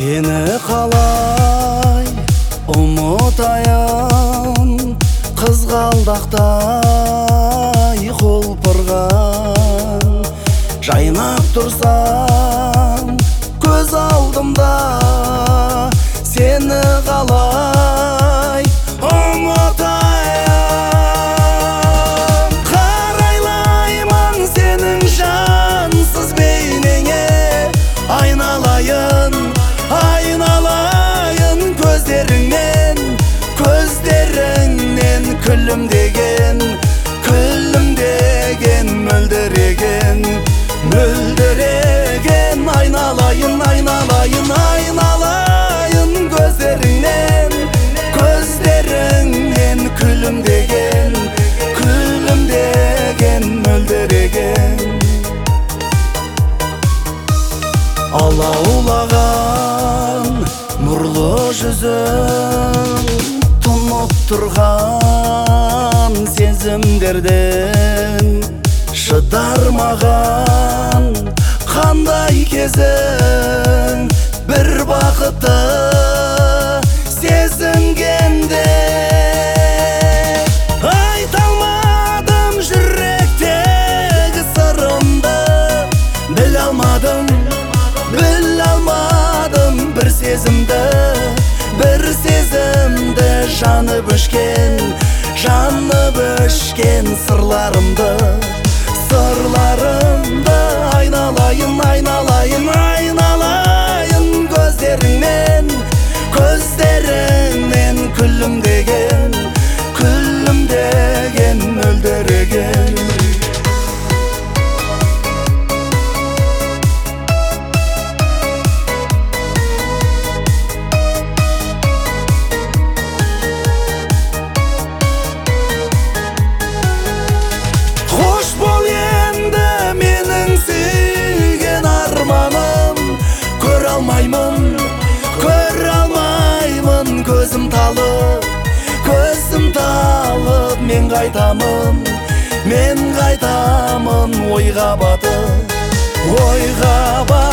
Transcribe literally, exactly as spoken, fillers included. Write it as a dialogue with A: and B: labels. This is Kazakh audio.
A: Seni қалай ұмытайын, қызғалдақтай құлпырған, жайнап тұрсам көз алдымда. Seni қалай ұмытайын, қарайлаймын сенің жансыз бейнеңе. Айналайын, айналайын көздеріңнен, көздеріңнен күлімдеген, күлімдеген, мөлдіреген, мөлдіреген. Айналайын, айналайын, айналайын көздеріңнен, көздеріңнен күлімдеген, күлімдеген, мөлдіреген. Алаулаған нұрлы жүзің, тұнып тұрған сезімдерден шыдар маған қандай кезің, бір бақытты сезінгенде. Айта алмадым жүректегі сырымды, біле алмадым, біле алмадым бір сезімді, бір сезімді. Жанып өшкен, жанып өшкен сырларымды, сырларымды. Айналайын, айналайын, айналайын көздеріңнен, көздеріңнен күлімдеген, күлімдеген, мөлдіреген. Қош бол енді менің сүйген арманым, көре алмаймын, көре алмаймын көзім талып, көзім талып. Мен қайтамын, мен қайтамын ойға батып, ойға батып.